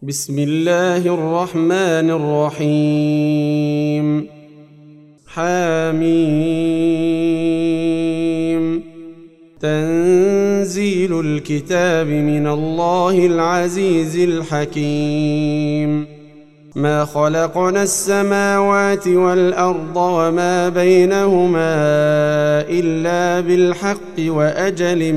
بسم الله الرحمن الرحيم. حميم. تنزيل الكتاب من الله العزيز الحكيم. ما خلقنا السماوات والأرض وما بينهما إلا بالحق وأجل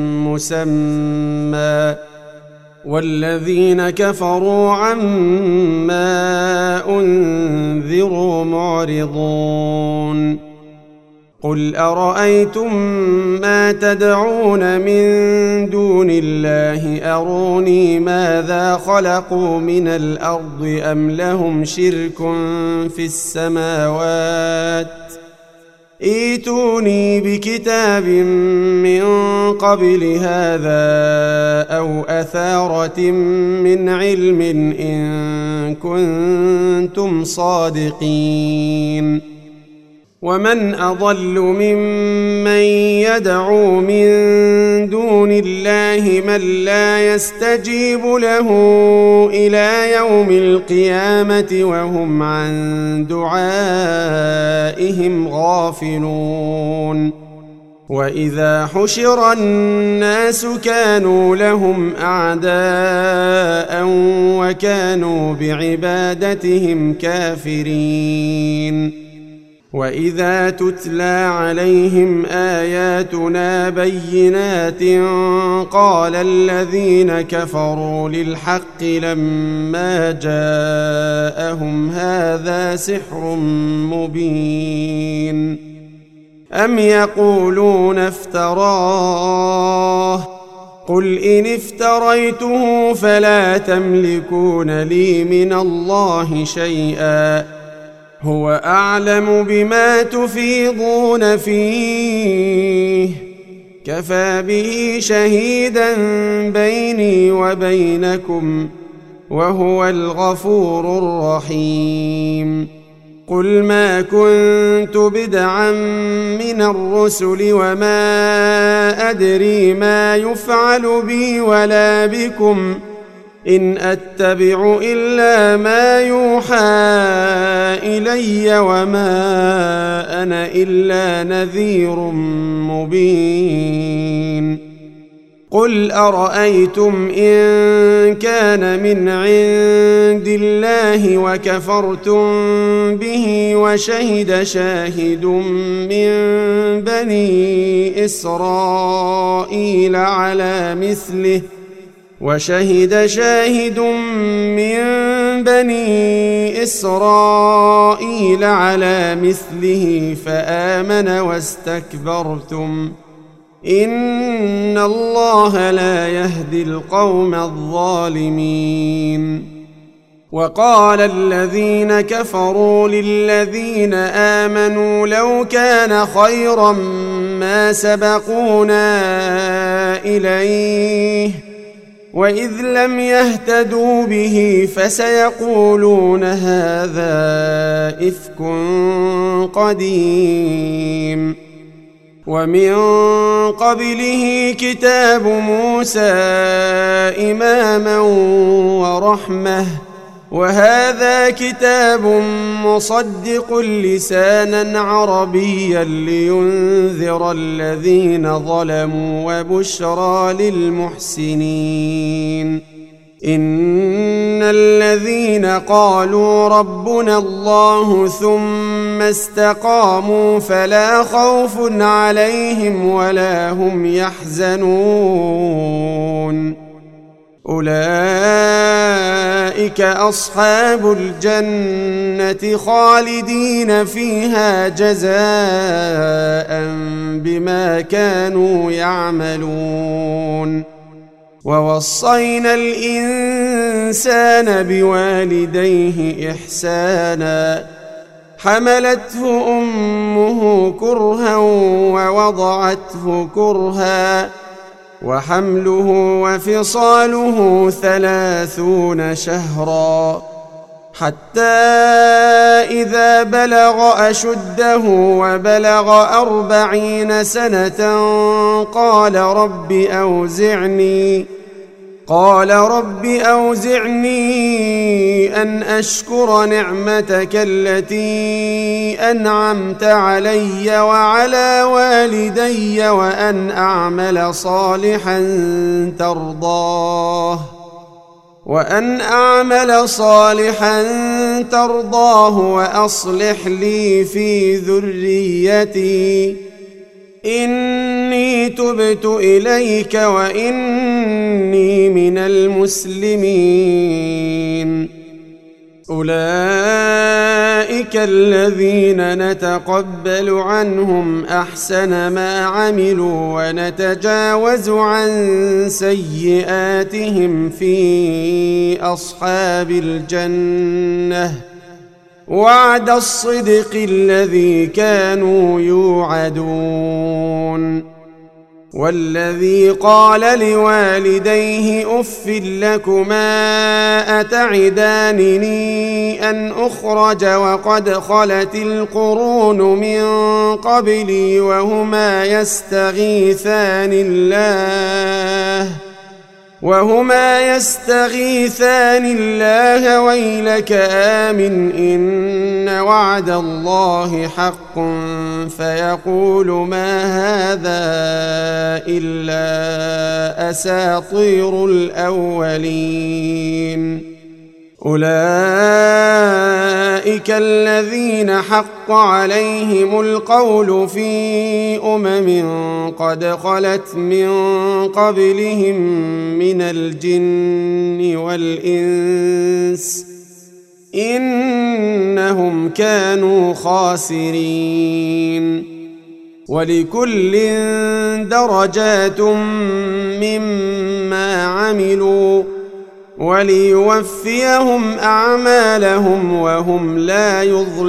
مسمى، والذين كفروا عما أنذروا معرضون. قل أرأيتم ما تدعون من دون الله أروني ماذا خلقوا من الأرض أم لهم شرك في السماوات، ائتوني بكتاب من قبل هذا أو أثارة من علم إن كنتم صادقين. ومن أضل ممن يدعو من دون الله من لا يستجيب له إلى يوم القيامة وهم عن دعائهم غافلون. وإذا حشر الناس كانوا لهم أعداء وكانوا بعبادتهم كافرين. وإذا تتلى عليهم آياتنا بينات قال الذين كفروا للحق لما جاءهم هذا سحر مبين. أم يقولون افتراه، قل إن افتريته فلا تملكون لي من الله شيئا، هو أعلم بما تفيضون فيه، كفى به شهيدا بيني وبينكم وهو الغفور الرحيم. قل ما كنت بدعا من الرسل وما أدري ما يفعل بي ولا بكم، إن أتبع إلا ما يوحى إلي وما أنا إلا نذير مبين. قل أرأيتم إن كان من عند الله وكفرتم به وشهد شاهد من بني إسرائيل على مثله فآمن واستكبرتم، إن الله لا يهدي القوم الظالمين. وقال الذين كفروا للذين آمنوا لو كان خيرا ما سبقونا إليه، وإذ لم يهتدوا به فسيقولون هذا إفك قديم. ومن قبله كتاب موسى إماما ورحمة، وهذا كتاب مصدق لسانا عربيا لينذر الذين ظلموا وبشرى للمحسنين. إن الذين قالوا ربنا الله ثم استقاموا فلا خوف عليهم ولا هم يحزنون، أولئك أصحاب الجنة خالدين فيها جزاء بما كانوا يعملون. ووصينا الإنسان بوالديه إحسانا، حملته أمه كرها ووضعته كرها، وحمله وفصاله 30 شهرا، حتى إذا بلغ أشده وبلغ 40 سنة قال قال رب أوزعني أن أشكر نعمتك التي أنعمت علي وعلى والدي وأن أعمل صالحا ترضاه وأصلح لي في ذريتي إني تبت إليك وإني من المسلمين. أولئك الذين نتقبل عنهم أحسن ما عملوا ونتجاوز عن سيئاتهم في أصحاب الجنة وعد الصدق الذي كانوا يوعدون. والذي قال لوالديه أف لكما أتعدانني أن أخرج وقد خلت القرون من قبلي وهما يستغيثان الله ويلك آمن إن وعد الله حق فيقول ما هذا إلا أساطير الأولين. أولئك الذين حق عليهم القول في قد خلت من قبلهم من الجن والإنس إنهم كانوا خاسرين. ولكل درجات مما عملوا وليوفيهم أعمالهم وهم لا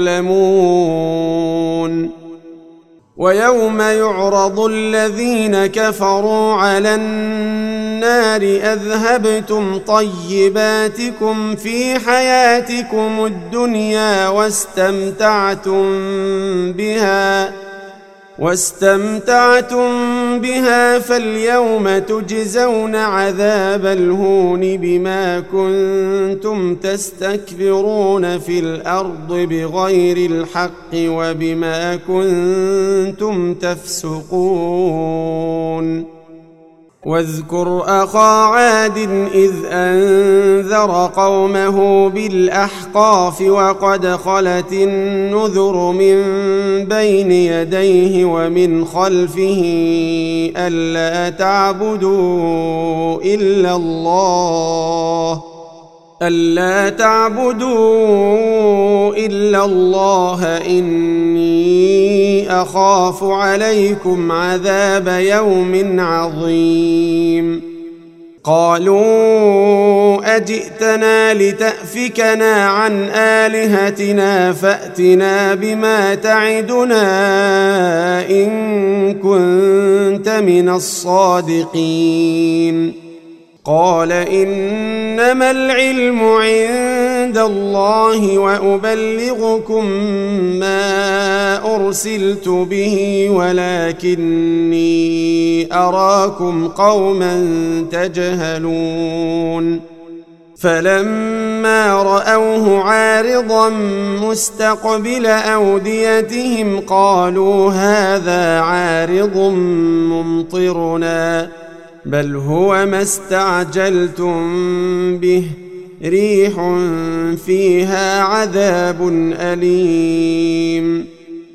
يظلمون. ويوم يعرض الذين كفروا على النار أذهبتم طيباتكم في حياتكم الدنيا واستمتعتم بها فاليوم تجزون عذاب الهون بما كنتم تستكبرون في الأرض بغير الحق وبما كنتم تفسقون. واذكر أخا عاد إذ أنذر قومه بالأحقاف وقد خلت النذر من بين يديه ومن خلفه ألا تعبدوا إلا الله إني أخاف عليكم عذاب يوم عظيم. قالوا أجئتنا لتأفكنا عن آلهتنا فأتنا بما تعدنا إن كنت من الصادقين. قال إنما العلم عند الله وأبلغكم ما أرسلت به ولكني أراكم قوما تجهلون. فلما رأوه عارضا مستقبل أوديتهم قالوا هذا عارض ممطرنا بل هو ما استعجلتم به ريح فيها عذاب أليم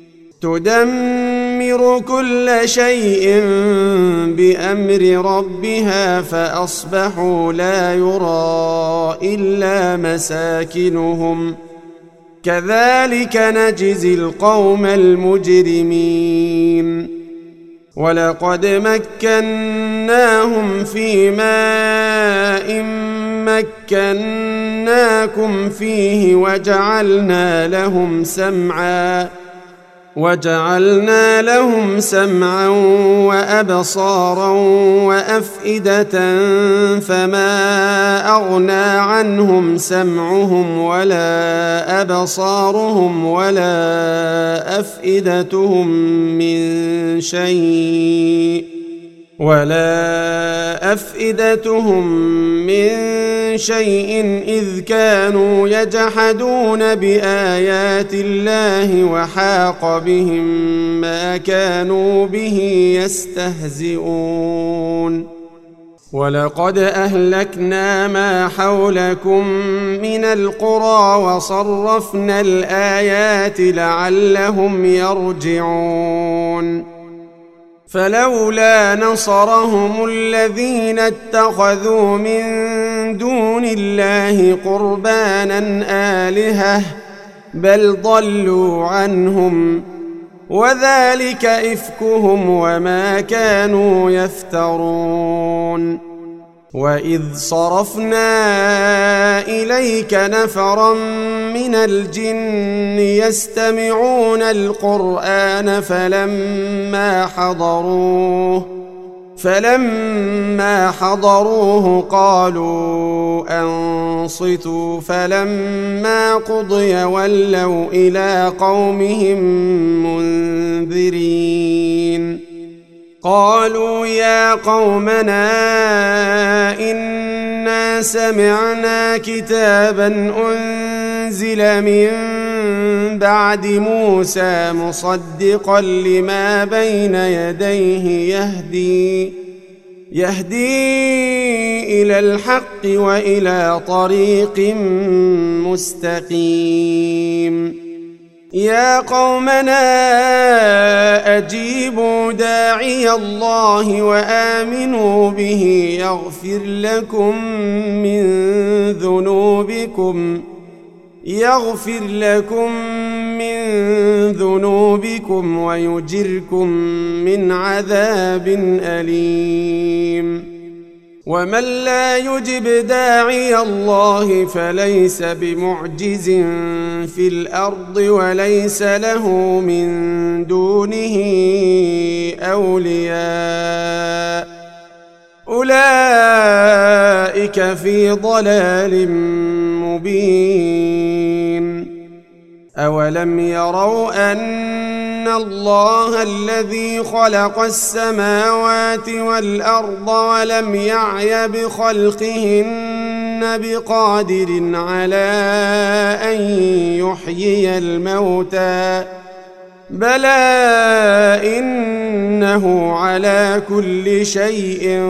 تدمر كل شيء بأمر ربها فأصبحوا لا يرى إلا مساكنهم كذلك نجزي القوم المجرمين. ولقد مكناهم في ماء مكناكم فيه وجعلنا لهم سمعا وأبصارا وأفئدة فما أغنى عنهم سمعهم ولا أبصارهم ولا أفئدتهم من شيء ولا أفئدتهم من شيء إذ كانوا يجحدون بآيات الله وحاق بهم ما كانوا به يستهزئون ولقد أهلكنا ما حولكم من القرى وصرفنا الآيات لعلهم يرجعون فلولا نصرهم الذين اتخذوا من دون الله قربانا آلهة بل ضلوا عنهم وذلك إفكهم وما كانوا يفترون وإذ صرفنا إليك نفرا من الجن يستمعون القرآن فلما حضروه قالوا أنصتوا فلما قضي ولوا إلى قومهم منذرين قالوا يا قومنا إنا سمعنا كتابا أنزل من بعد موسى مصدقا لما بين يديه يهدي إلى الحق وإلى طريق مستقيم يا قومنا أجيبوا داعي الله وآمنوا به يغفر لكم من ذنوبكم ويجركم من عذاب أليم ومن لا يجب داعي الله فليس بمعجز في الأرض وليس له من دونه أولياء أولئك في ضلال مبين أولم يروا أن الله الذي خلق السماوات والأرض ولم يعي بخلقهن بقادر على أن يحيي الموتى بلى إنه على كل شيء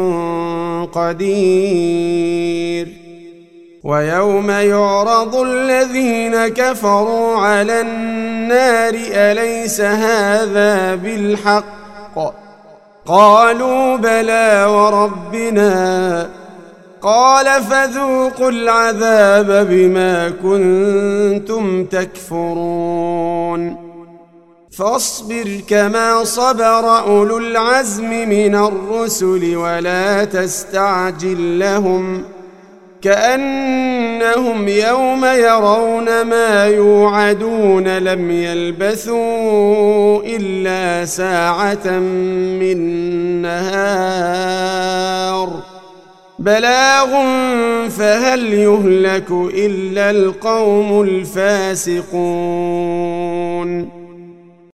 قدير ويوم يعرض الذين كفروا على النار أليس هذا بالحق قالوا بلى وربنا قال فذوقوا العذاب بما كنتم تكفرون فاصبر كما صبر أولو العزم من الرسل ولا تستعجل لهم كأنهم يوم يرون ما يوعدون لم يلبثوا إلا ساعة من نهار بلاغ فهل يهلك إلا القوم الفاسقون